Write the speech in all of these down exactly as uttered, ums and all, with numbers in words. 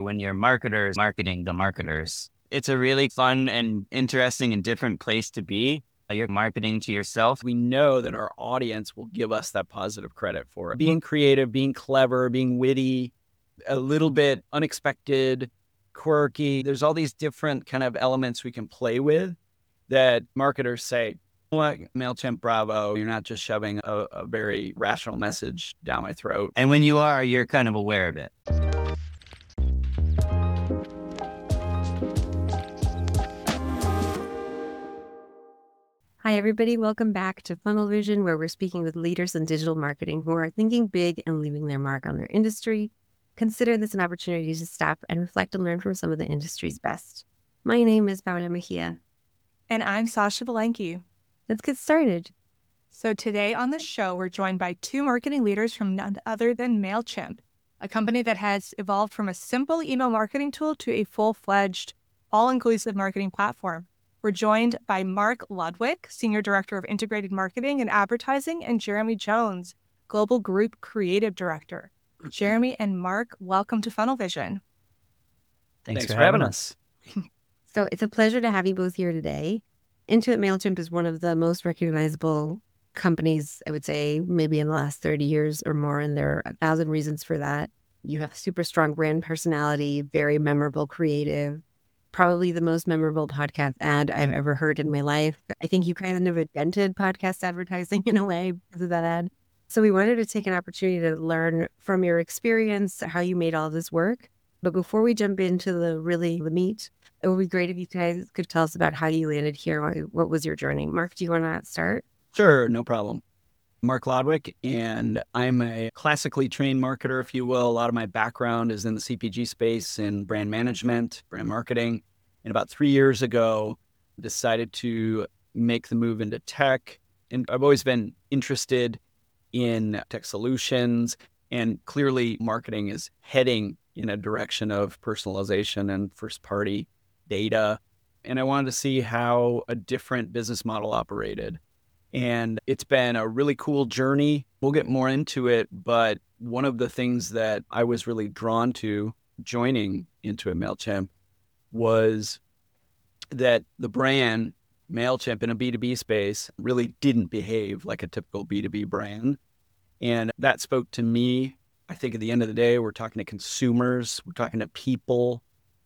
when your marketers marketing the marketers. It's a really fun and interesting and different place to be. You're marketing to yourself. We know that our audience will give us that positive credit for it. Being creative, being clever, being witty, a little bit unexpected, quirky. There's all these different kind of elements we can play with that marketers say, what, MailChimp, bravo, you're not just shoving a, a very rational message down my throat. And when you are, you're kind of aware of it. Hi, everybody. Welcome back to Funnel Vision, where we're speaking with leaders in digital marketing who are thinking big and leaving their mark on their industry. Consider this an opportunity to stop and reflect and learn from some of the industry's best. My name is Paula Mejia. And I'm Sasha Valenki. Let's get started. So today on the show, we're joined by two marketing leaders from none other than MailChimp, a company that has evolved from a simple email marketing tool to a full-fledged, all-inclusive marketing platform. We're joined by Mark Ludwig, Senior Director of Integrated Marketing and Advertising, and Jeremy Jones, Global Group Creative Director. Jeremy and Mark, welcome to Funnel Vision. Thanks, Thanks for, for having us. us. So it's a pleasure to have you both here today. Intuit MailChimp is one of the most recognizable companies, I would say, maybe in the last thirty years or more, and there are a thousand reasons for that. You have super strong brand personality, very memorable creative, probably the most memorable podcast ad I've ever heard in my life. I think you kind of invented podcast advertising in a way because of that ad. So we wanted to take an opportunity to learn from your experience, how you made all this work. But before we jump into the really the meat, it would be great if you guys could tell us about how you landed here. What, what was your journey? Mark, do you want to start? Sure, no problem. Mark Ludwig, and I'm a classically trained marketer, if you will. A lot of my background is in the C P G space in brand management, brand marketing. And about three years ago, decided to make the move into tech. And I've always been interested in tech solutions, and clearly marketing is heading in a direction of personalization and first-party data. And I wanted to see how a different business model operated. And it's been a really cool journey. We'll get more into it, but one of the things that I was really drawn to joining Intuit MailChimp was that the brand MailChimp in a B two B space really didn't behave like a typical B two B brand. And that spoke to me. I think at the end of the day, we're talking to consumers, we're talking to people,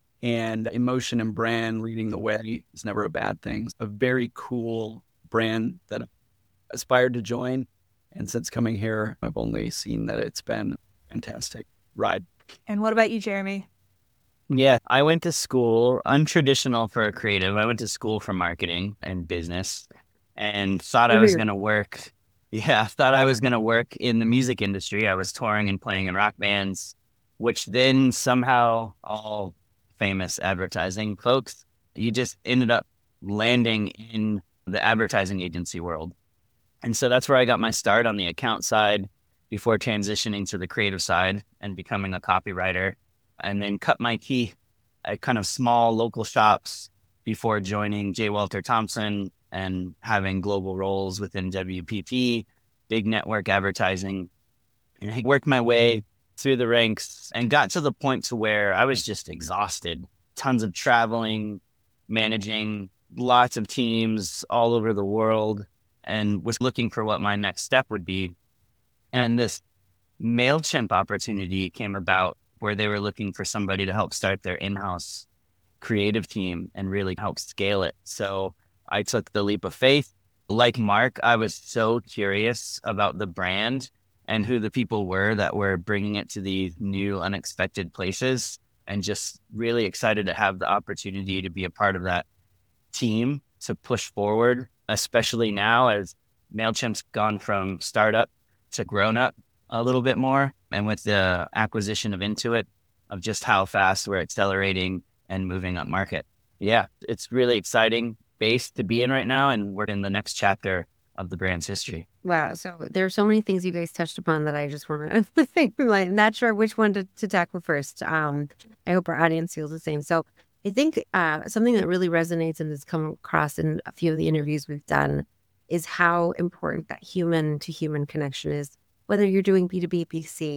and emotion and brand leading the way is never a bad thing. A very cool brand that I aspired to join. And since coming here, I've only seen that it's been a fantastic ride. And what about you, Jeremy? Yeah, I went to school, untraditional for a creative. I went to school for marketing and business and thought I was going to work. Yeah, thought I was going to work in the music industry. I was touring and playing in rock bands, which then somehow all famous advertising folks, you just ended up landing in the advertising agency world. And so that's where I got my start on the account side before transitioning to the creative side and becoming a copywriter, and then cut my teeth at kind of small local shops before joining J. Walter Thompson and having global roles within W P P, big network advertising. And I worked my way through the ranks and got to the point to where I was just exhausted. Tons of traveling, managing lots of teams all over the world, and was looking for what my next step would be. And this MailChimp opportunity came about where they were looking for somebody to help start their in-house creative team and really help scale it. So I took the leap of faith. Like Mark, I was so curious about the brand and who the people were that were bringing it to these new, unexpected places, and just really excited to have the opportunity to be a part of that team to push forward, especially now as MailChimp's gone from startup to grown up a little bit more. And with the acquisition of Intuit, of just how fast we're accelerating and moving up market. Yeah, it's really exciting base to be in right now. And we're in the next chapter of the brand's history. Wow. So there are so many things you guys touched upon that I just want to think, like, not sure which one to, to tackle first. Um, I hope our audience feels the same. So I think uh, something that really resonates and has come across in a few of the interviews we've done is how important that human to human connection is, whether you're doing B two B, B two C.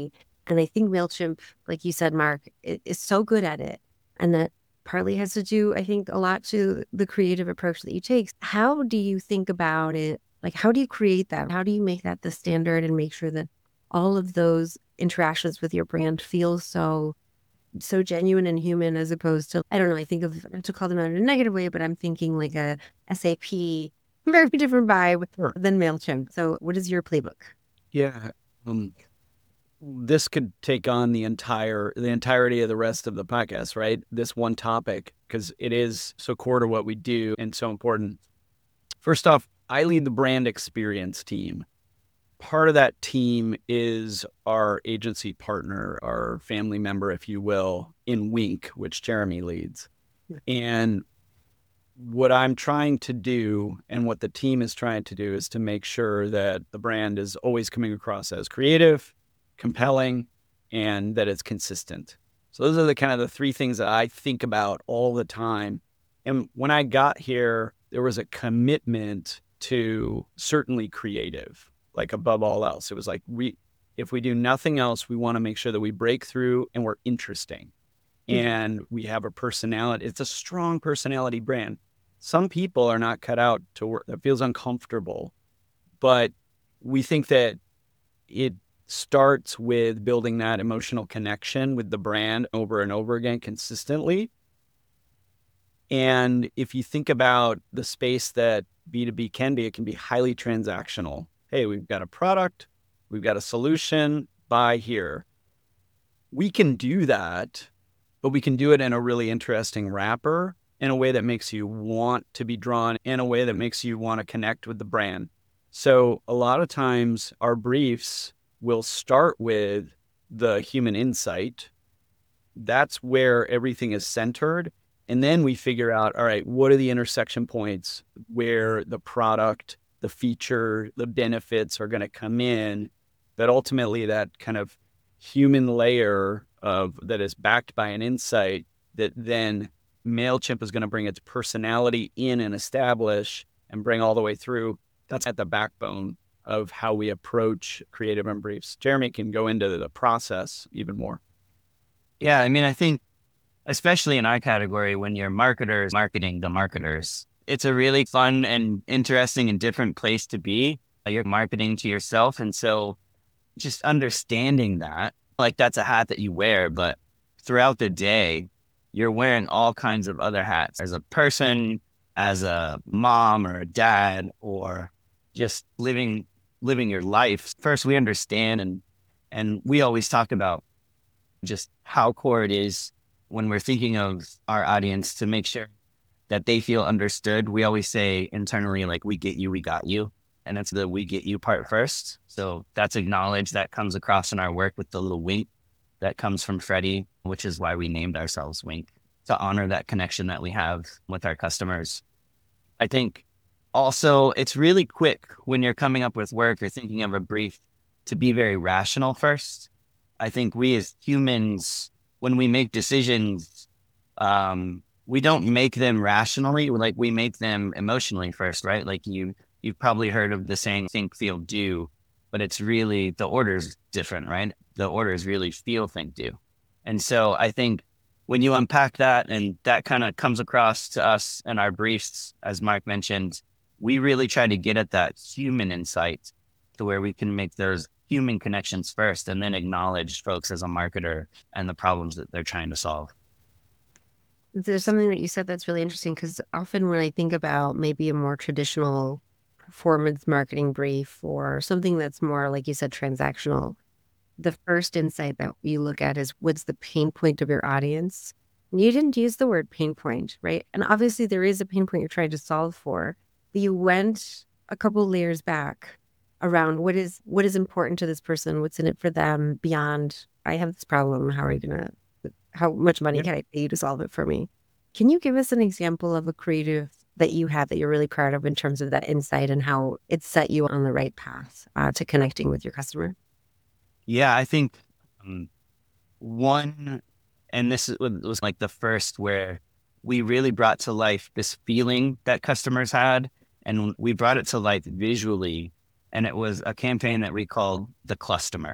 And I think MailChimp, like you said, Mark, i- is so good at it. And that partly has to do, I think, a lot to the creative approach that you take. How do you think about it? Like, how do you create that? How do you make that the standard and make sure that all of those interactions with your brand feel so so genuine and human, as opposed to, I don't know, I think of, not to call them out in a negative way, but I'm thinking like a S A P, very different vibe Sure. than MailChimp. So what is your playbook? Yeah. Um, this could take on the entire, the entirety of the rest of the podcast, right? This one topic, because it is so core to what we do and so important. First off, I lead the brand experience team. Part of that team is our agency partner, our family member, if you will, in Wink, which Jeremy leads. And what I'm trying to do and what the team is trying to do is to make sure that the brand is always coming across as creative, compelling, and that it's consistent. So those are the kind of the three things that I think about all the time. And when I got here, there was a commitment to certainly creative, like above all else. It was like, we, if we do nothing else, we want to make sure that we break through and we're interesting. And we have a personality. It's a strong personality brand. Some people are not cut out to work. That feels uncomfortable. But we think that it starts with building that emotional connection with the brand over and over again consistently. And if you think about the space that B two B can be, it can be highly transactional. Hey, we've got a product, we've got a solution, buy here. We can do that, but we can do it in a really interesting wrapper, in a way that makes you want to be drawn, in a way that makes you want to connect with the brand. So a lot of times our briefs will start with the human insight. That's where everything is centered. And then we figure out, all right, what are the intersection points where the product, the feature, the benefits are going to come in, that ultimately that kind of human layer of that is backed by an insight that then MailChimp is going to bring its personality in and establish and bring all the way through. That's at the backbone of how we approach creative and briefs. Jeremy can go into the process even more. Yeah, I mean, I think, especially in our category, when you're marketers marketing the marketers, it's a really fun and interesting and different place to be. You're marketing to yourself. And so just understanding that, like that's a hat that you wear, but throughout the day, you're wearing all kinds of other hats as a person, as a mom or a dad, or just living living your life. First, we understand, and and we always talk about just how core it is when we're thinking of our audience to make sure that they feel understood. We always say internally, like, we get you, we got you. And that's the we get you part first. So that's acknowledged. That comes across in our work with the little wink that comes from Freddie, which is why we named ourselves Wink, to honor that connection that we have with our customers. I think also it's really quick when you're coming up with work or thinking of a brief to be very rational first. I think we as humans, when we make decisions, um, we don't make them rationally, like we make them emotionally first, right? Like you, you've probably heard of the saying, think, feel, do, but it's really, the order's different, right? The order is really feel, think, do. And so I think when you unpack that and that kind of comes across to us in our briefs, as Mark mentioned, we really try to get at that human insight to where we can make those human connections first and then acknowledge folks as a marketer and the problems that they're trying to solve. There's something that you said that's really interesting, because often when I think about maybe a more traditional performance marketing brief or something that's more, like you said, transactional, the first insight that you look at is what's the pain point of your audience. And you didn't use the word pain point, right? And obviously there is a pain point you're trying to solve for, but you went a couple layers back around what is what is important to this person, what's in it for them beyond, I have this problem, how are you gonna, how much money Yeah. can I pay you to solve it for me? Can you give us an example of a creative that you have that you're really proud of in terms of that insight and how it set you on the right path uh, to connecting with your customer? Yeah, I think um, one, and this was, was like the first where we really brought to life this feeling that customers had, and we brought it to life visually. And it was a campaign that we called The Clustomer.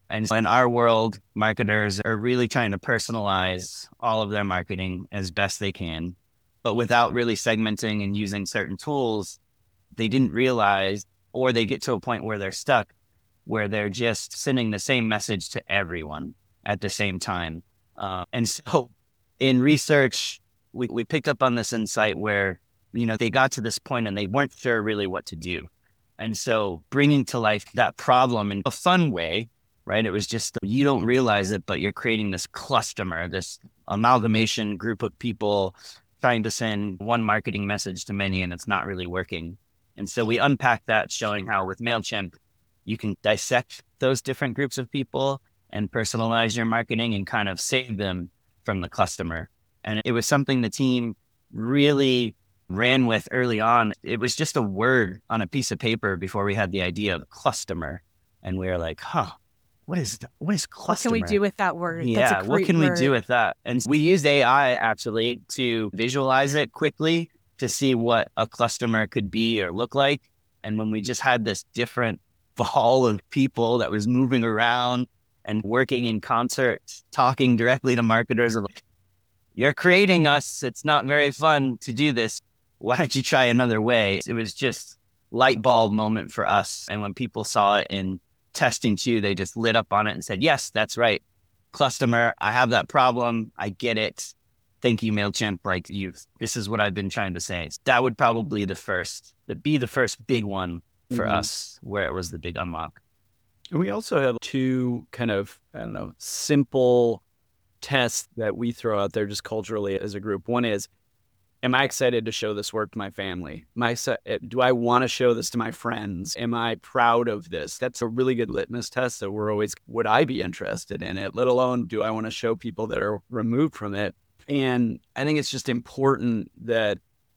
And so in our world, marketers are really trying to personalize all of their marketing as best they can, but without really segmenting and using certain tools, they didn't realize, or they get to a point where they're stuck, where they're just sending the same message to everyone at the same time. Uh, and so in research, we, we picked up on this insight where, you know, they got to this point and they weren't sure really what to do. And so bringing to life that problem in a fun way, right? It was just, you don't realize it, but you're creating this cluster, this amalgamation group of people trying to send one marketing message to many, and it's not really working. And so we unpack that, showing how with MailChimp, you can dissect those different groups of people and personalize your marketing and kind of save them from the customer. And it was something the team really ran with early on. It was just a word on a piece of paper before we had the idea of customer. And we were like, huh, what is what is customer? What can we do with that word? Yeah, That's a what great can word. we do with that? And we used A I actually to visualize it quickly to see what a customer could be or look like. And when we just had this different ball of people that was moving around and working in concert, talking directly to marketers, like, you're creating us. It's not very fun to do this. Why don't you try another way? It was just light bulb moment for us. And when people saw it in testing too, they just lit up on it and said, yes, that's right. Customer, I have that problem. I get it. Thank you, MailChimp. Like you, this is what I've been trying to say. That would probably the first, that be the first big one for mm-hmm. us, where it was the big unlock. And we also have two kind of, I don't know, simple tests that we throw out there just culturally as a group. One is, am I excited to show this work to my family? My, do I want to show this to my friends? Am I proud of this? That's a really good litmus test that we're always, would I be interested in it? Let alone, do I want to show people that are removed from it? And I think it's just important that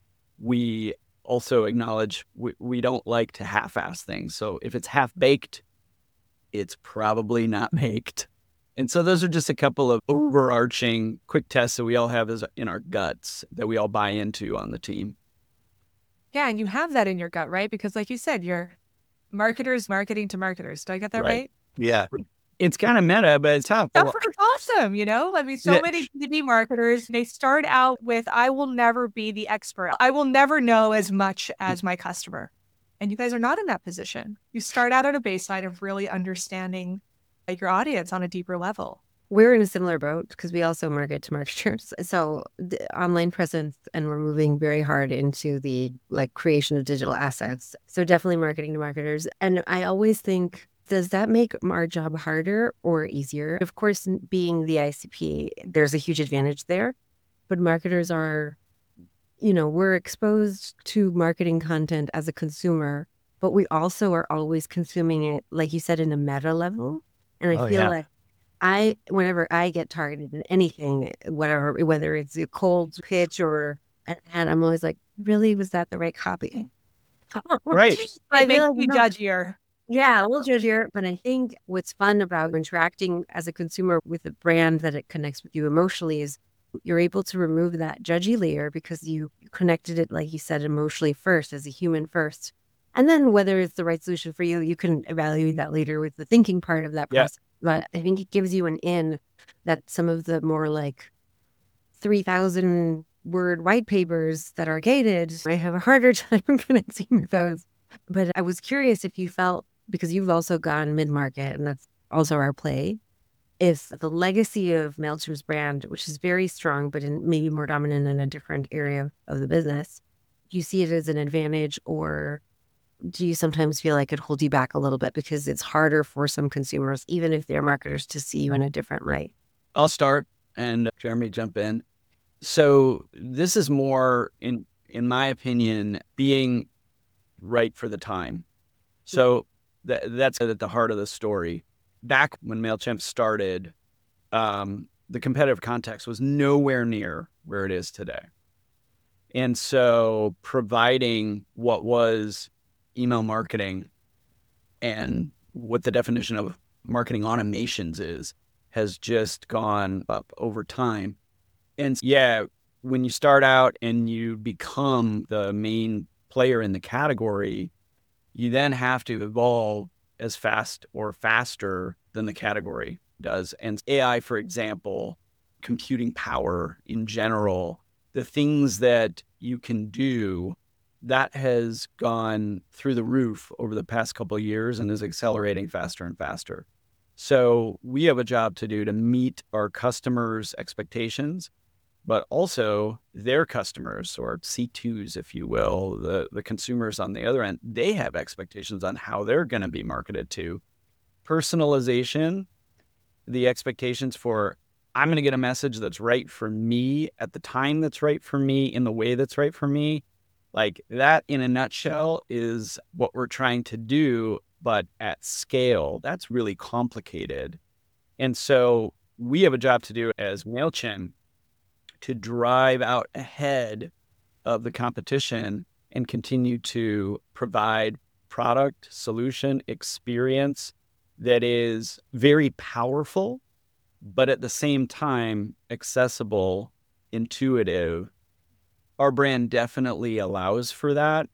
we also acknowledge we, we don't like to half-ass things. So if it's half-baked, it's probably not baked. And so those are just a couple of overarching quick tests that we all have as in our guts that we all buy into on the team. Yeah, and you have that in your gut, right? Because like you said, you're marketers marketing to marketers. Did I get that right? right? Yeah. It's kind of meta, but it's tough. That's awesome, you know? I mean, so yeah. many B two B marketers, they start out with, I will never be the expert. I will never know as much as my customer. And you guys are not in that position. You start out at a baseline of really understanding like your audience on a deeper level. We're in a similar boat because we also market to marketers. So the online presence, and we're moving very hard into the like creation of digital assets. So definitely marketing to marketers. And I always think, does that make our job harder or easier? Of course, being the I C P, there's a huge advantage there. But marketers are, you know, we're exposed to marketing content as a consumer, but we also are always consuming it, like you said, in a meta level. And I oh, feel yeah. like I, whenever I get targeted in anything, whatever, whether it's a cold pitch or an ad, I'm always like, really, was that the right copy? Right. I make you judgier. Yeah, a little judgier. But I think what's fun about interacting as a consumer with a brand that it connects with you emotionally is you're able to remove that judgy layer because you connected it, like you said, emotionally first, as a human first. And then whether it's the right solution for you, you can evaluate that later with the thinking part of that process. Yeah. But I think it gives you an in that some of the more like three thousand word white papers that are gated, I have a harder time connecting with those. But I was curious if you felt, because you've also gone mid-market, and that's also our play, if the legacy of MailChimp's brand, which is very strong, but in maybe more dominant in a different area of the business, do you see it as an advantage, or do you sometimes feel like it holds you back a little bit because it's harder for some consumers, even if they're marketers, to see you in a different light? I'll start and Jeremy jump in. So this is more, in in my opinion, being right for the time. So th- that's at the heart of the story. Back when MailChimp started, um, the competitive context was nowhere near where it is today. And so providing what was email marketing and what the definition of marketing automations is has just gone up over time. And yeah, when you start out and you become the main player in the category, you then have to evolve as fast or faster than the category does. And A I, for example, computing power in general, the things that you can do, that has gone through the roof over the past couple of years and is accelerating faster and faster. So we have a job to do to meet our customers' expectations, but also their customers, or C twos, if you will, the, the consumers on the other end, they have expectations on how they're going to be marketed to. Personalization, the expectations for, I'm going to get a message that's right for me at the time that's right for me in the way that's right for me. Like that, in a nutshell, is what we're trying to do, but at scale, that's really complicated. And so we have a job to do as MailChimp to drive out ahead of the competition and continue to provide product, solution, experience that is very powerful, but at the same time, accessible, intuitive. Our brand definitely allows for that.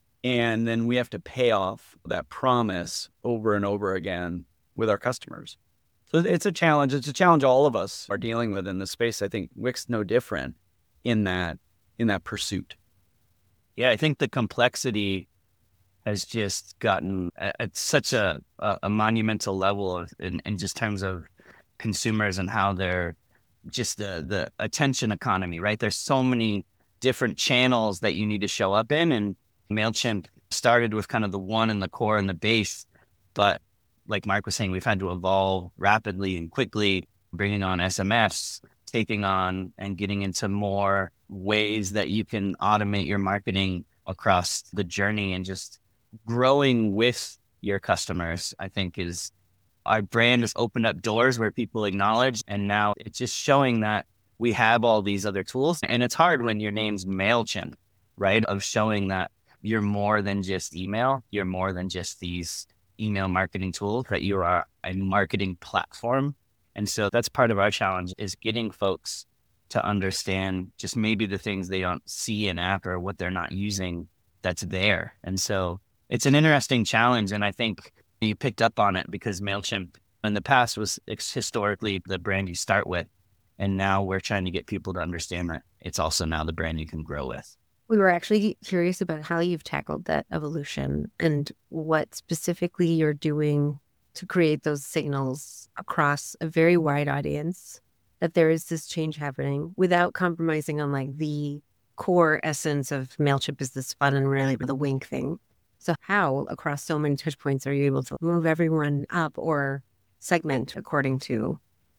And then we have to pay off that promise over and over again with our customers. So it's a challenge. It's a challenge all of us are dealing with in this space. I think Wix no different in that, in that pursuit. Yeah, I think the complexity has just gotten at such a, a, a monumental level of, in, in just terms of consumers and how they're just the, the attention economy, right? There's so many different channels that you need to show up in, and MailChimp started with kind of the one and the core and the base, but like Mark was saying, we've had to evolve rapidly and quickly, bringing on S M S, taking on and getting into more ways that you can automate your marketing across the journey, and just growing with your customers, I think is, our brand has opened up doors where people acknowledge, and now it's just showing that we have all these other tools. And it's hard when your name's MailChimp, right? Of showing that you're more than just email, you're more than just these email marketing tools, that you are a marketing platform. And so that's part of our challenge, is getting folks to understand just maybe the things they don't see in app or what they're not using that's there. And so it's an interesting challenge. And I think you picked up on it because MailChimp in the past was historically the brand you start with. And now we're trying to get people to understand that it's also now the brand you can grow with. We were actually curious about how you've tackled that evolution and what specifically you're doing to create those signals across a very wide audience that there is this change happening without compromising on like the core essence of MailChimp is this fun and really with a wink thing. So how across so many touch points are you able to move everyone up or segment according to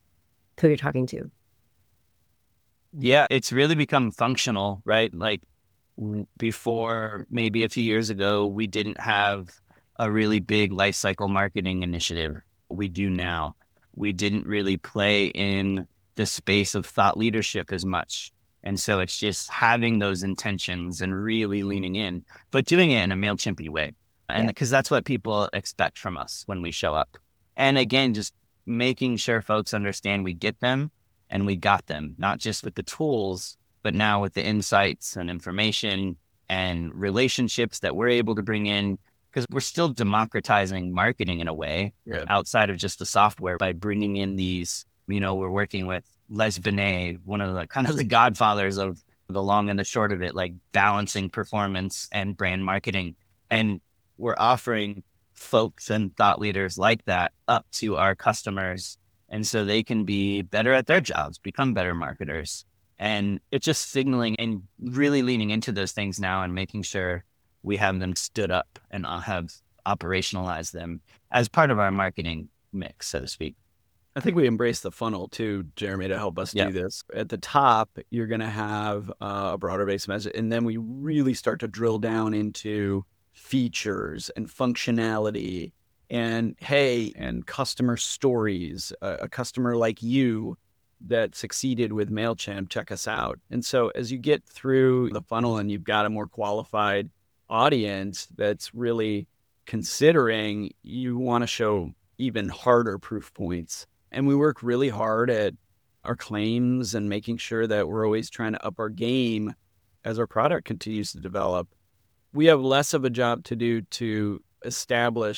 who you're talking to? Yeah, it's really become functional, right? Like before, maybe a few years ago, we didn't have a really big life cycle marketing initiative. We do now. We didn't really play in the space of thought leadership as much. And so it's just having those intentions and really leaning in, but doing it in a MailChimp-y way. And because yeah. that's what people expect from us when we show up. And again, just making sure folks understand we get them and we got them, not just with the tools, but now with the insights and information and relationships that we're able to bring in, because we're still democratizing marketing in a way yeah. outside of just the software by bringing in these, you know, we're working with Les Binet, one of the kind of the godfathers of the long and the short of it, like balancing performance and brand marketing. And we're offering folks and thought leaders like that up to our customers. And so they can be better at their jobs, become better marketers. And it's just signaling and really leaning into those things now and making sure we have them stood up and have operationalized them as part of our marketing mix, so to speak. I think we embrace the funnel too, Jeremy, to help us yeah. do this. At the top, you're going to have uh, a broader base message, and then we really start to drill down into features and functionality and, hey, and customer stories. Uh, a customer like you that succeeded with MailChimp, check us out. And so as you get through the funnel and you've got a more qualified audience that's really considering, you want to show even harder proof points. And we work really hard at our claims and making sure that we're always trying to up our game as our product continues to develop. We have less of a job to do to establish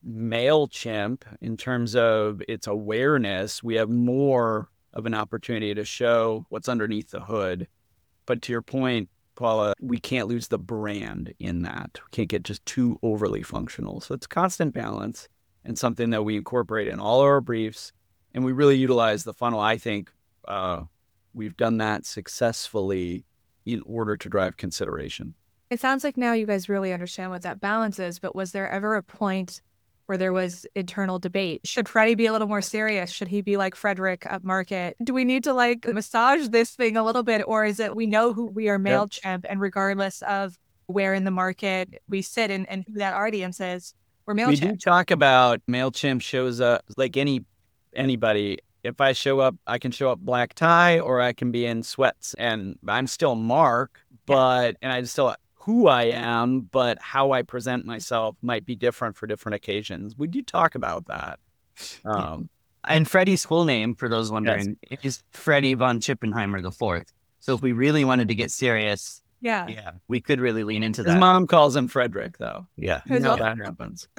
MailChimp, in terms of its awareness, we have more of an opportunity to show what's underneath the hood. But to your point, Paula, we can't lose the brand in that. We can't get just too overly functional. So it's constant balance and something that we incorporate in all of our briefs. And we really utilize the funnel. I think uh, we've done that successfully in order to drive consideration. It sounds like now you guys really understand what that balance is, but was there ever a point where there was internal debate? Should Freddie be a little more serious? Should he be like Frederick up market? Do we need to like massage this thing a little bit? Or is it we know who we are MailChimp, yep. and regardless of where in the market we sit and, and who that audience is, we're MailChimp? We do talk about MailChimp shows up like any anybody. If I show up, I can show up black tie or I can be in sweats, and I'm still Mark, but, yeah. and I still who I am, but how I present myself might be different for different occasions. We do talk about that. Um, and Freddie's full name, for those wondering, yes. is Freddie von Chippenheimer the Fourth. So if we really wanted to get serious, yeah, yeah, we could really lean into His that. His mom calls him Frederick, though. Yeah, you know that happens.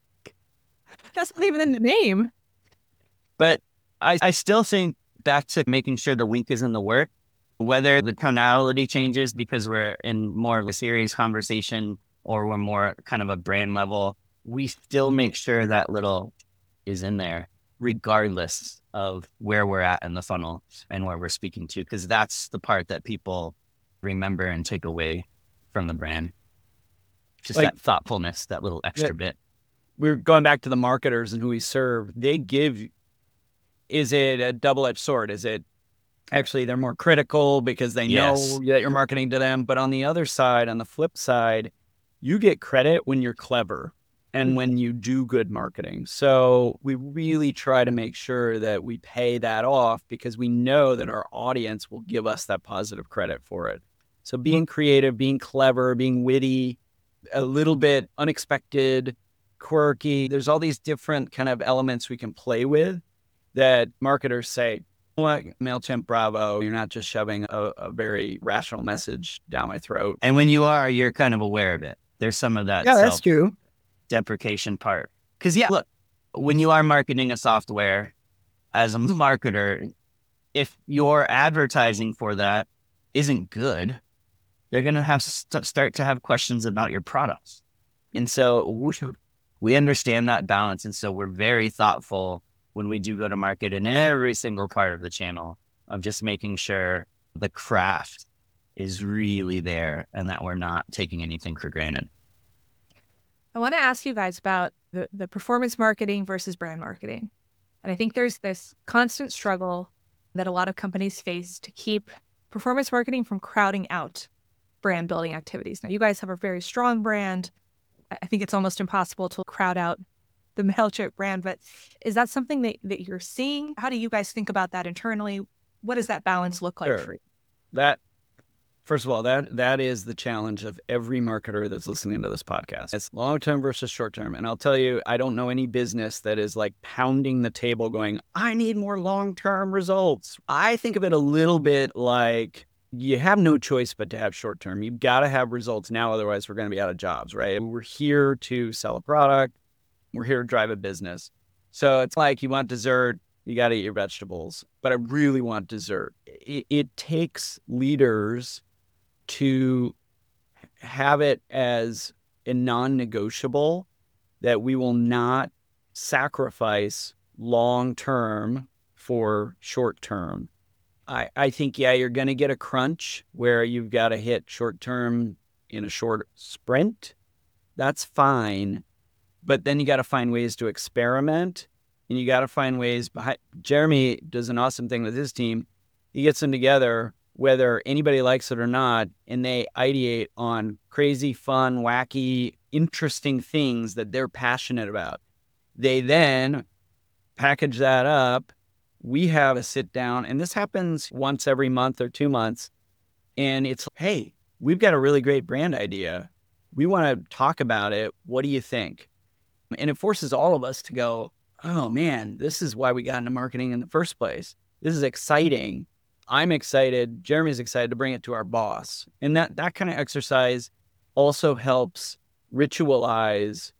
That's not even in the name. But I, I still think back to making sure the wink is in the work. Whether the tonality changes because we're in more of a serious conversation or we're more kind of a brand level, we still make sure that little is in there, regardless of where we're at in the funnel and where we're speaking to, because that's the part that people remember and take away from the brand. Just like, that thoughtfulness, that little extra yeah, bit. We're going back to the marketers and who we serve. They give, is it a double-edged sword? Is it actually they're more critical because they yes. know that you're marketing to them? But on the other side, on the flip side, you get credit when you're clever and when you do good marketing. So we really try to make sure that we pay that off because we know that our audience will give us that positive credit for it. So being creative, being clever, being witty, a little bit unexpected, quirky, there's all these different kind of elements we can play with that marketers say, what, MailChimp, bravo, you're not just shoving a, a very rational message down my throat. And when you are, you're kind of aware of it. There's some of that yeah, that's true. deprecation part. Because, yeah, look, when you are marketing a software as a marketer, if your advertising for that isn't good, they're going to have st- start to have questions about your products. And so we, we understand that balance. And so we're very thoughtful when we do go to market in every single part of the channel of just making sure the craft is really there and that we're not taking anything for granted. I want to ask you guys about the, the performance marketing versus brand marketing. And I think there's this constant struggle that a lot of companies face to keep performance marketing from crowding out brand building activities. Now, you guys have a very strong brand. I think it's almost impossible to crowd out the MailChimp brand, but is that something that, that you're seeing? How do you guys think about that internally? What does that balance look like sure. for you? That, first of all, that that is the challenge of every marketer that's listening to this podcast. It's long-term versus short-term. And I'll tell you, I don't know any business that is like pounding the table going, I need more long-term results. I think of it a little bit like you have no choice but to have short-term. You've got to have results now, otherwise we're going to be out of jobs, right? We're here to sell a product. We're here to drive a business. So it's like you want dessert, you got to eat your vegetables. But I really want dessert. It, it takes leaders to have it as a non-negotiable that we will not sacrifice long-term for short-term. I, I think, yeah, you're going to get a crunch where you've got to hit short-term in a short sprint. That's fine. But then you got to find ways to experiment, and you got to find ways behind. Jeremy does an awesome thing with his team. He gets them together, whether anybody likes it or not, and they ideate on crazy, fun, wacky, interesting things that they're passionate about. They then package that up. We have a sit down, and this happens once every month or two months. And it's, hey, we've got a really great brand idea. We want to talk about it. What do you think? And it forces all of us to go, oh man, this is why we got into marketing in the first place. This is exciting. I'm excited. Jeremy's excited to bring it to our boss. And that, that kind of exercise also helps ritualize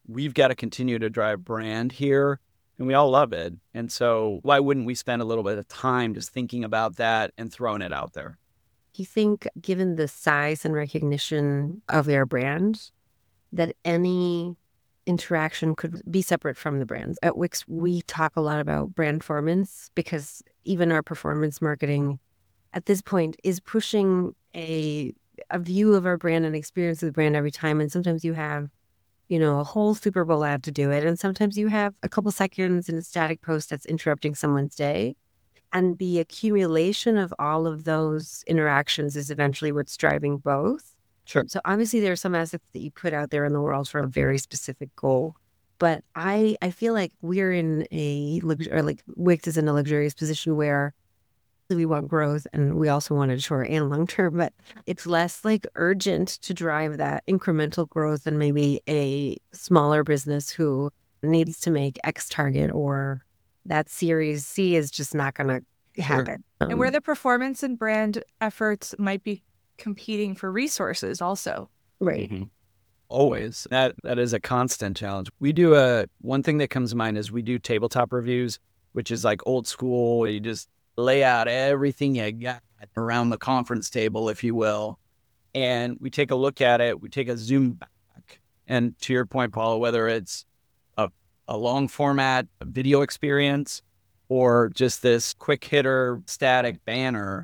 we've got to continue to drive brand here, and we all love it. And so why wouldn't we spend a little bit of time just thinking about that and throwing it out there? Do you think, given the size and recognition of their brand, that any interaction could be separate from the brands? At Wix, we talk a lot about brand performance because even our performance marketing at this point is pushing a a view of our brand and experience of the brand every time. And sometimes you have, you know, a whole Super Bowl ad to do it. And sometimes you have a couple seconds in a static post that's interrupting someone's day. And the accumulation of all of those interactions is eventually what's driving both. Sure. So obviously there are some assets that you put out there in the world for a very specific goal. But I I feel like we're in a, lux- or like Wix is in a luxurious position where we want growth and we also want it short and long term, but it's less like urgent to drive that incremental growth than maybe a smaller business who needs to make X target, or that Series C is just not going to happen. And where the performance and brand efforts might be competing for resources also. Right. Mm-hmm. Always. That that is a constant challenge. We do a one thing that comes to mind is we do tabletop reviews, which is like old school. You just lay out everything you got around the conference table, if you will. And we take a look at it. We take a zoom back. And to your point, Paula, whether it's a, a long format video experience or just this quick hitter static banner,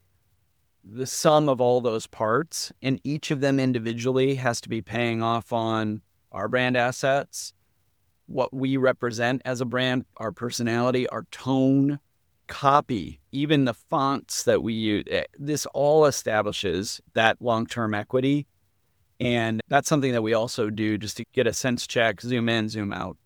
the sum of all those parts and each of them individually has to be paying off on our brand assets, what we represent as a brand, our personality, our tone, copy, even the fonts that we use. This all establishes that long-term equity. And that's something that we also do just to get a sense check, zoom in, zoom out.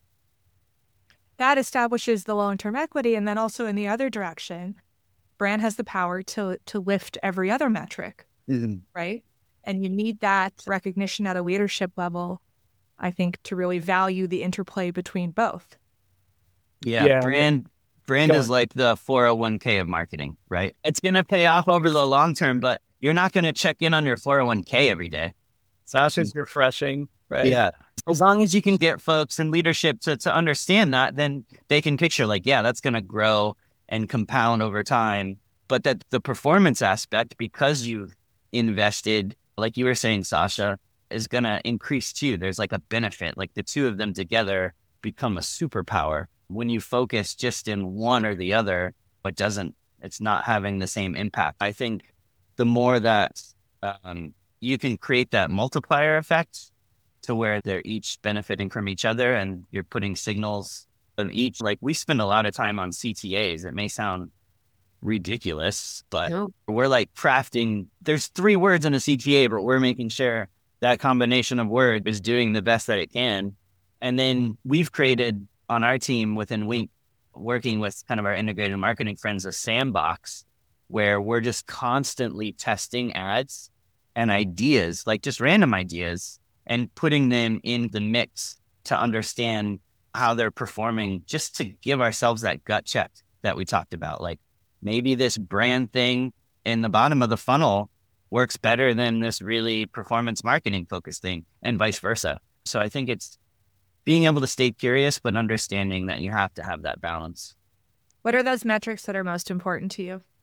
That establishes the long-term equity. And then also in the other direction, brand has the power to to lift every other metric, mm-hmm. right? And you need that recognition at a leadership level, I think, to really value the interplay between both. Yeah, Yeah. brand brand is like the four oh one k of marketing, right? It's going to pay off over the long term, but you're not going to check in on your four oh one k every day. Sasha's refreshing, right? Yeah. As long as you can get folks in leadership to, to understand that, then they can picture like, yeah, that's going to grow and compound over time. But that the performance aspect, because you've invested, like you were saying, Sasha, is going to increase too. There's like a benefit, like the two of them together become a superpower. When you focus just in one or the other, it doesn't, it's not having the same impact. I think the more that um, you can create that multiplier effect to where they're each benefiting from each other and you're putting signals on each, like we spend a lot of time on C T As. It may sound ridiculous, but No. we're like crafting, there's three words in a C T A, but we're making sure that combination of words is doing the best that it can. And then we've created on our team within Wink, working with kind of our integrated marketing friends, a sandbox where we're just constantly testing ads and ideas, like just random ideas, and putting them in the mix to understand how they're performing, just to give ourselves that gut check that we talked about. Like maybe this brand thing in the bottom of the funnel works better than this really performance marketing focused thing, and vice versa. So I think it's being able to stay curious, but understanding that you have to have that balance. What are those metrics that are most important to you?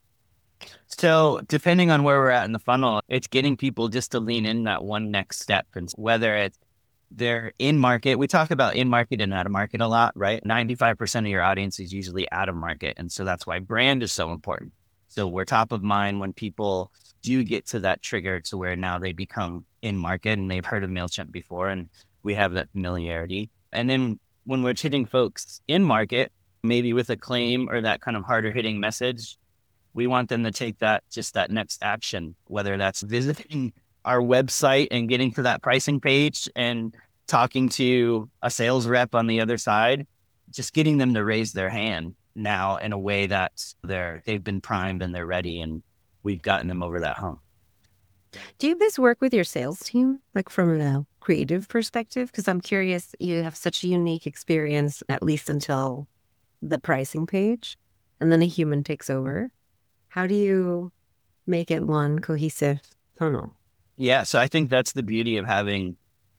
So depending on where we're at in the funnel, it's getting people just to lean in that one next step. And whether it's they're in market, we talk about in market and out of market a lot, right? ninety-five percent of your audience is usually out of market. And so that's why brand is so important. So we're top of mind when people do get to that trigger to where now they become in market and they've heard of MailChimp before and we have that familiarity. And then when we're hitting folks in market, maybe with a claim or that kind of harder hitting message, we want them to take that, just that next action, whether that's visiting our website and getting to that pricing page and talking to a sales rep on the other side, just getting them to raise their hand now in a way that they're, they've been primed and they're ready and we've gotten them over that hump. Do you guys work with your sales team, like from a creative perspective? Because I'm curious, you have such a unique experience, at least until the pricing page, and then a human takes over. How do you make it one cohesive funnel? Yeah, so I think that's the beauty of having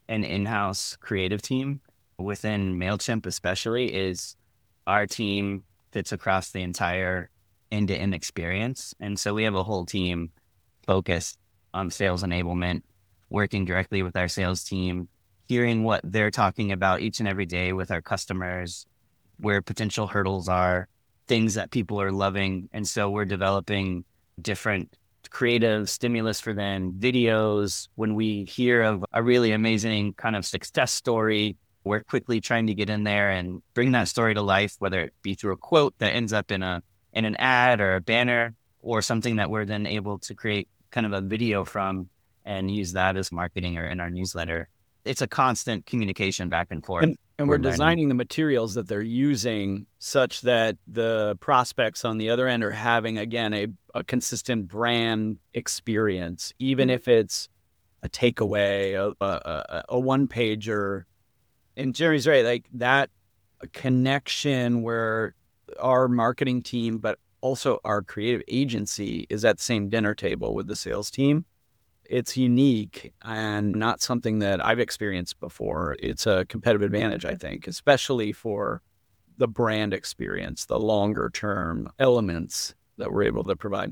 an in-house creative team within MailChimp especially is our team fits across the entire end-to-end experience. And so we have a whole team focused on sales enablement, working directly with our sales team, hearing what they're talking about each and every day with our customers, where potential hurdles are, things that people are loving. And so we're developing different creative stimulus for them, videos. When we hear of a really amazing kind of success story, we're quickly trying to get in there and bring that story to life, whether it be through a quote that ends up in a in an ad or a banner, or something that we're then able to create kind of a video from and use that as marketing or in our newsletter. It's a constant communication back and forth. And, and we're, We're learning. designing the materials that they're using such that the prospects on the other end are having, again, a, a consistent brand experience, even if it's a takeaway, a, a, a, a one pager. And Jeremy's right, like that connection where our marketing team, but also our creative agency is at the same dinner table with the sales team. It's unique and not something that I've experienced before. It's a competitive advantage, I think, especially for the brand experience, the longer term elements that we're able to provide.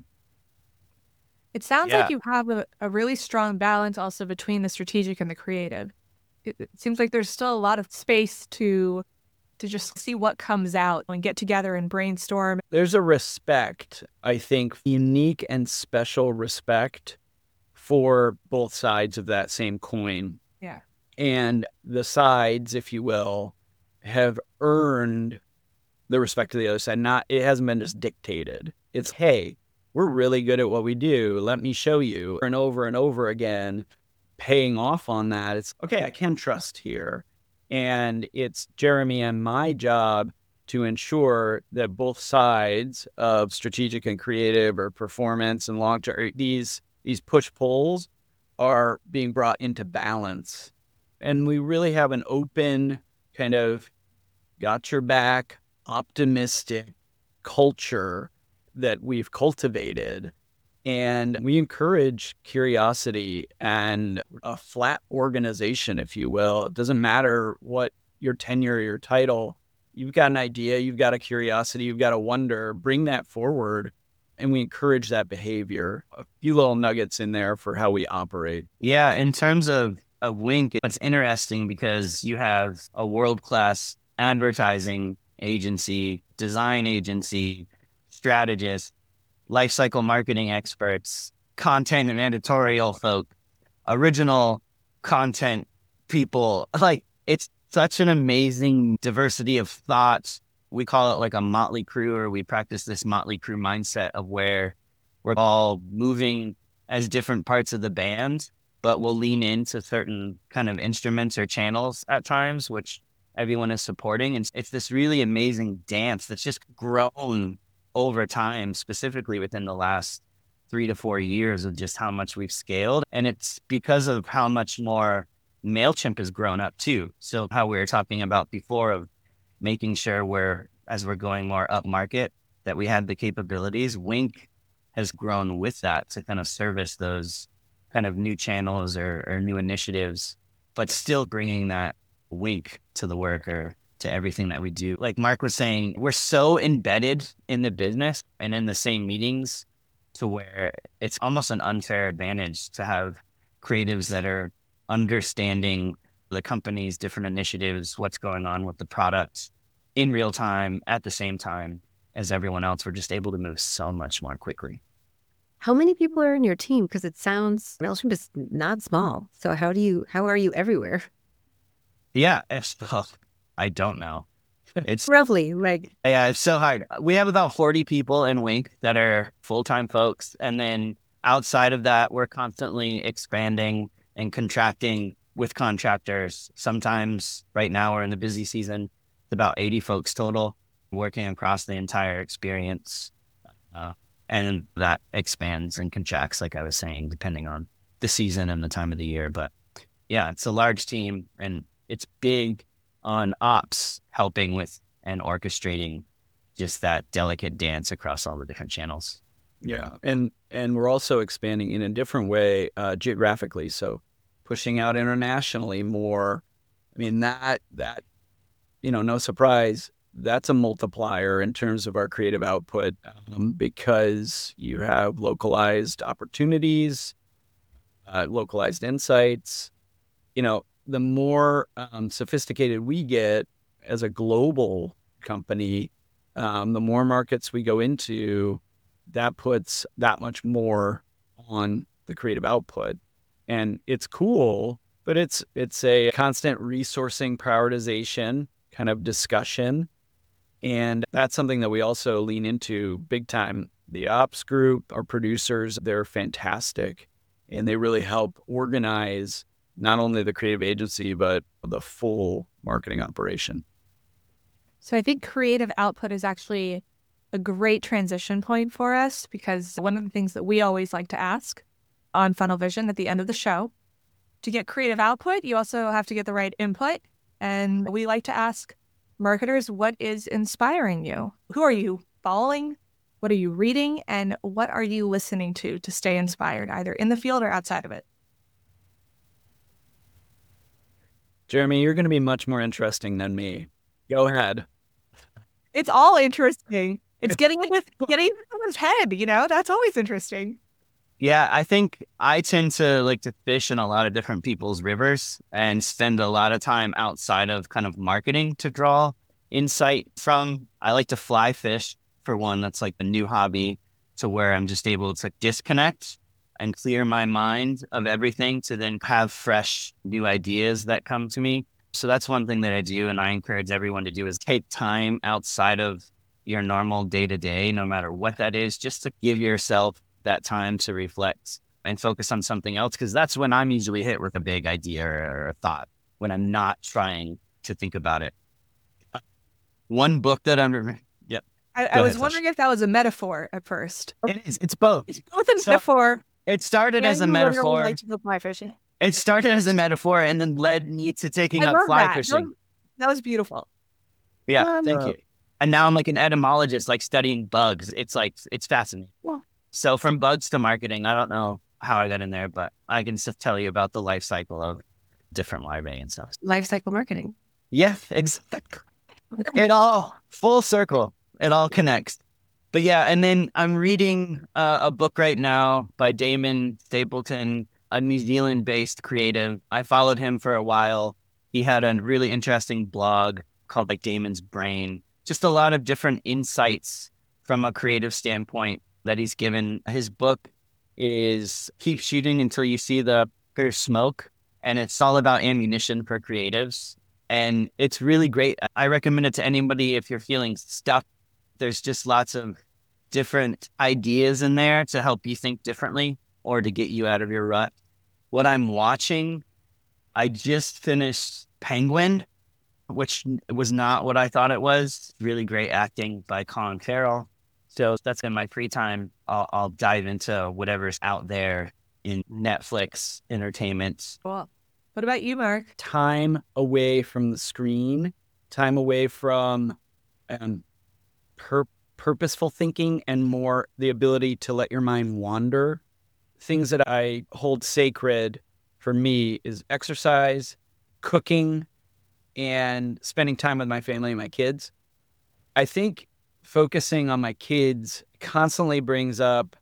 It sounds Yeah. like you have a, a really strong balance also between the strategic and the creative. It, it seems like there's still a lot of space to to just see what comes out and get together and brainstorm. There's a respect, I think, unique and special respect for both sides of that same coin. Yeah. And the sides, if you will, have earned the respect of the other side. Not, it hasn't been just dictated. It's, hey, we're really good at what we do. Let me show you. And over and over again, paying off on that. It's, okay, I can trust here. And it's Jeremy and my job to ensure that both sides of strategic and creative or performance and long-term, these these push-pulls are being brought into balance. And we really have an open kind of got your back, optimistic culture that we've cultivated. And we encourage curiosity and a flat organization, if you will. It doesn't matter what your tenure or your title. You've got an idea, you've got a curiosity, you've got a wonder, bring that forward. And we encourage that behavior. A few little nuggets in there for how we operate. Yeah, in terms of a Wink, it's interesting because you have a world-class advertising agency, design agency, strategist, lifecycle marketing experts, content and editorial folk, original content people. Like, it's such an amazing diversity of thoughts. We call it like a motley crew, or we practice this motley crew mindset of where we're all moving as different parts of the band, but we'll lean into certain kind of instruments or channels at times, which everyone is supporting. And it's this really amazing dance that's just grown over time, specifically within the last three to four years of just how much we've scaled. And it's because of how much more MailChimp has grown up too. So how we were talking about before of making sure we're, as we're going more up market, that we had the capabilities. Wink has grown with that to kind of service those kind of new channels or, or new initiatives, but still bringing that Wink to the work or to everything that we do. Like Mark was saying, we're so embedded in the business and in the same meetings to where it's almost an unfair advantage to have creatives that are understanding the company's different initiatives, what's going on with the product in real time at the same time as everyone else. We're just able to move so much more quickly. How many people are in your team? Because it sounds, MailChimp is not small. So how do you, how are you everywhere? Yeah, it's, oh, I don't know. It's Roughly, like, yeah, it's so hard. We have about forty people in Wink that are full-time folks. And then outside of that, we're constantly expanding and contracting with contractors. Sometimes right now we're in the busy season, it's about eighty folks total working across the entire experience. Uh, and that expands and contracts, like I was saying, depending on the season and the time of the year. But yeah, it's a large team and it's big on ops, helping with and orchestrating just that delicate dance across all the different channels. Yeah. And and we're also expanding in a different way uh, geographically. So pushing out internationally more. I mean, that, that, you know, no surprise, that's a multiplier in terms of our creative output um, because you have localized opportunities, uh, localized insights. You know, the more um, sophisticated we get as a global company, um, the more markets we go into, that puts that much more on the creative output. And it's cool, but it's it's a constant resourcing, prioritization kind of discussion. And that's something that we also lean into big time. The ops group, our producers, they're fantastic. And they really help organize not only the creative agency, but the full marketing operation. So I think creative output is actually a great transition point for us, because one of the things that we always like to ask on Funnel Vision at the end of the show, to get creative output, you also have to get the right input. And we like to ask marketers, what is inspiring you? Who are you following? What are you reading? And what are you listening to to stay inspired, either in the field or outside of it? Jeremy, you're going to be much more interesting than me. Go ahead. It's all interesting. It's getting with getting in someone's head, you know? That's always interesting. Yeah, I think I tend to like to fish in a lot of different people's rivers and spend a lot of time outside of kind of marketing to draw insight from. I like to fly fish, for one. That's like a new hobby, to where I'm just able to disconnect and clear my mind of everything to then have fresh new ideas that come to me. So that's one thing that I do, and I encourage everyone to do, is take time outside of your normal day-to-day, no matter what that is, just to give yourself that time to reflect and focus on something else, because that's when I'm usually hit with a big idea or a thought, when I'm not trying to think about it. One book that I'm... Yep. I, I was wondering if that was a metaphor at first. It is. It's both. It's both a So- metaphor. It started as a and you literally metaphor. like to go fly fishing. It started as a metaphor and then led me to taking I up love fly that. fishing. That was beautiful. Yeah, Um, thank you. And now I'm like an etymologist, like studying bugs. It's like, it's fascinating. Yeah. So from bugs to marketing, I don't know how I got in there, but I can just tell you about the life cycle of different larvae and stuff. Life cycle marketing. Yeah, exactly. It all, full circle. It all connects. But yeah, and then I'm reading uh, a book right now by Damon Stapleton, a New Zealand-based creative. I followed him for a while. He had a really interesting blog called like Damon's Brain. Just a lot of different insights from a creative standpoint that he's given. His book is Keep Shooting Until You See the Clear Smoke, and it's all about ammunition for creatives. And it's really great. I recommend it to anybody if you're feeling stuck. There's just lots of different ideas in there to help you think differently or to get you out of your rut. What I'm watching, I just finished Penguin, which was not what I thought it was. Really great acting by Colin Farrell. So that's in my free time. I'll, I'll dive into whatever's out there in Netflix entertainment. Cool. What about you, Mark? Time away from the screen, time away from um, pur- purposeful thinking, and more the ability to let your mind wander. Things that I hold sacred for me is exercise, cooking, and spending time with my family and my kids. I think focusing on my kids constantly brings up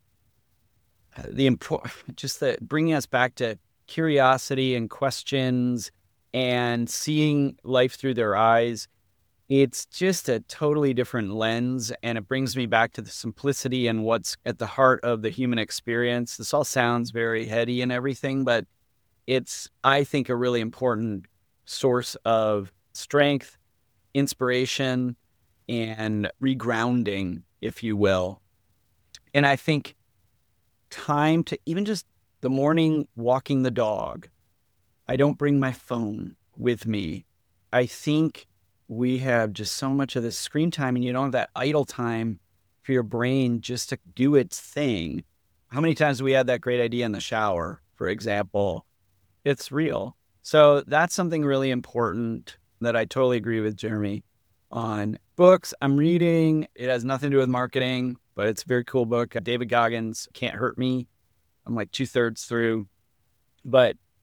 the import, just the bringing us back to curiosity and questions and seeing life through their eyes. It's just a totally different lens, and it brings me back to the simplicity and what's at the heart of the human experience. This all sounds very heady and everything, but it's, I think, a really important source of strength, inspiration, and regrounding, if you will. And I think time to even just the morning walking the dog. I don't bring my phone with me. I think we have just so much of this screen time, and you don't have that idle time for your brain just to do its thing. How many times do we had that great idea in the shower, for example? It's real. So that's something really important that I totally agree with Jeremy on. Books I'm reading, it has nothing to do with marketing, but it's a very cool book. David Goggins, Can't Hurt Me. I'm like two thirds through, but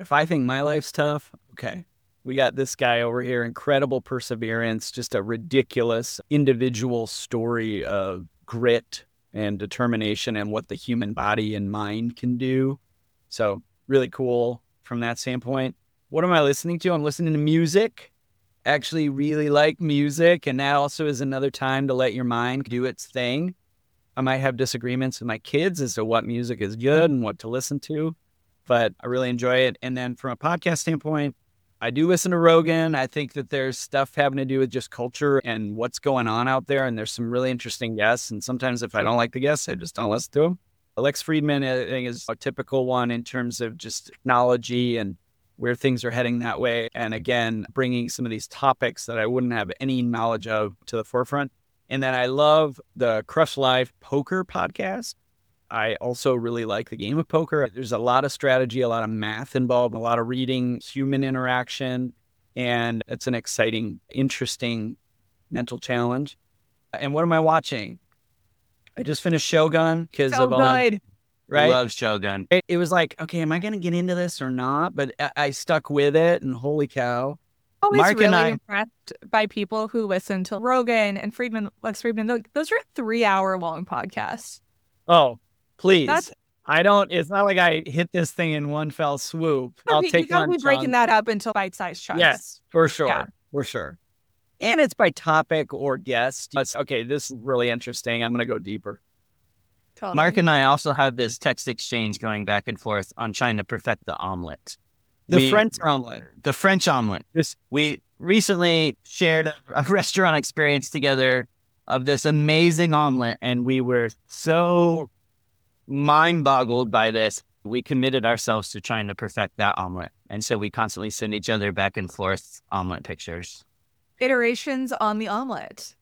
If I think my life's tough, okay. We got this guy over here, incredible perseverance, just a ridiculous individual story of grit and determination and what the human body and mind can do. So really cool from that standpoint. What am I listening to? I'm listening to music. Actually really like music. And that also is another time to let your mind do its thing. I might have disagreements with my kids as to what music is good and what to listen to, but I really enjoy it. And then from a podcast standpoint, I do listen to Rogan. I think that there's stuff having to do with just culture and what's going on out there. And there's some really interesting guests. And sometimes if I don't like the guests, I just don't listen to them. Lex Friedman, I think, is a typical one in terms of just technology and where things are heading that way. And again, bringing some of these topics that I wouldn't have any knowledge of to the forefront. And then I love the Crush Live Poker podcast. I also really like the game of poker. There's a lot of strategy, a lot of math involved, a lot of reading, human interaction, and it's an exciting, interesting mental challenge. And what am I watching? I just finished Shogun because So of all good. right. Love Shogun. It, it was like, okay, am I going to get into this or not? But I, I stuck with it, and holy cow. Always Mark and really I- impressed by people who listen to Rogan and Friedman, Lex Friedman. Tho- Those are three hour long podcasts. Oh, please. That's- I don't, it's not like I hit this thing in one fell swoop. I I'll mean, take you gotta one be breaking chunk. that up into bite sized chunks. Yes, for sure. Yeah. For sure. And it's by topic or guest. It's, okay, this is really interesting. I'm going to go deeper. Totally. Mark and I also have this text exchange going back and forth on trying to perfect the omelet. The We- French omelet. The French omelet. This, We recently shared a, a restaurant experience together of this amazing omelet, and we were so mind boggled by this. We committed ourselves to trying to perfect that omelet. And so we constantly send each other back and forth omelet pictures. Iterations on the omelet.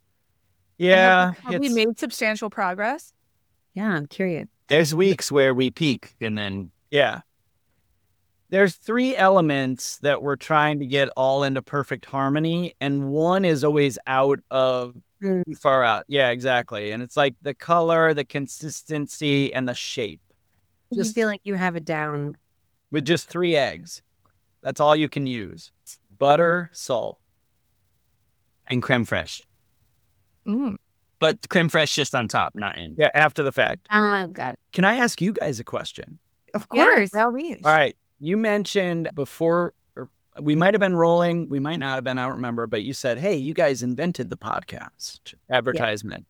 yeah. Have, have we it's- made substantial progress? Yeah, I'm curious. There's weeks where we peak and then Yeah. There's three elements that we're trying to get all into perfect harmony, and one is always out of Mm. too far out. Yeah, exactly. And it's like the color, the consistency, and the shape. You Just- feel like you have it down. With just three eggs. That's all you can use. Butter, salt. and creme fraiche. Mm. But creme fraiche just on top, not in. Yeah, after the fact. Oh, got it. Can I ask you guys a question? Of Yeah, course. by all means. All right. You mentioned before, or we might have been rolling, we might not have been, I don't remember, but you said, hey, you guys invented the podcast advertisement.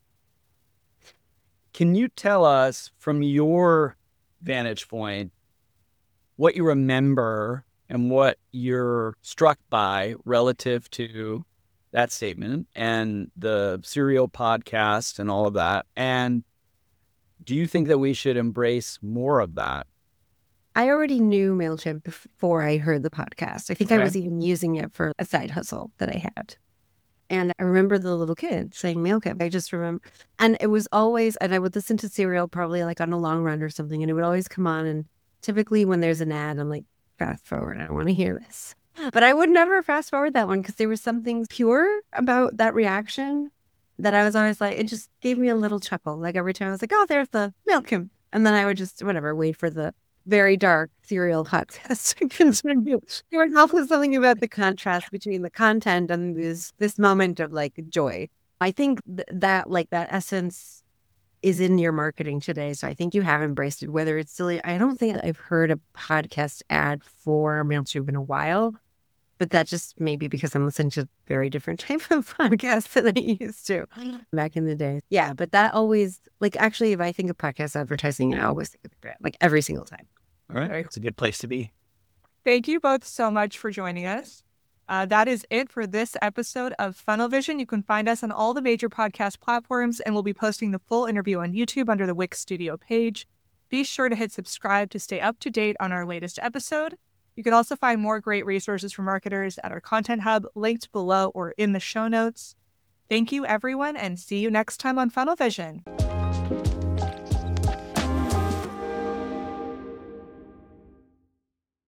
Can you tell us from your vantage point what you remember and what you're struck by relative to that statement and the Serial podcast and all of that? And do you think that we should embrace more of that? I already knew MailChimp before I heard the podcast. I think I Okay. was even using it for a side hustle that I had. And I remember the little kid saying MailChimp. I just remember. And it was always, and I would listen to Serial probably like on a long run or something. And it would always come on. And typically when there's an ad, I'm like, fast forward. I don't want to hear this. But I would never fast forward that one because there was something pure about that reaction that I was always like, it just gave me a little chuckle. Like every time I was like, oh, there's the MailChimp. And then I would just, whatever, wait for the very dark Serial podcast. There was also something about the contrast between the content and this this moment of like joy. I think th- that like that essence is in your marketing today. So I think you have embraced it, whether it's silly. I don't think I've heard a podcast ad for MailChimp in a while, but that just maybe because I'm listening to very different type of podcasts than I used to back in the day. Yeah, but that always, like, actually, if I think of podcast advertising, I always think of it, like every single time. All right. It's a good place to be. Thank you both so much for joining us. Uh, that is it for this episode of Funnel Vision. You can find us on all the major podcast platforms, and we'll be posting the full interview on YouTube under the Wix Studio page. Be sure to hit subscribe to stay up to date on our latest episode. You can also find more great resources for marketers at our Content Hub, linked below or in the show notes. Thank you, everyone, and see you next time on Funnel Vision.